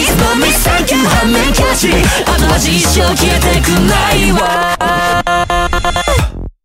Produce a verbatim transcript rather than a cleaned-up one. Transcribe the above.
Please love me thank you 反面教師後味一生消えてくないわ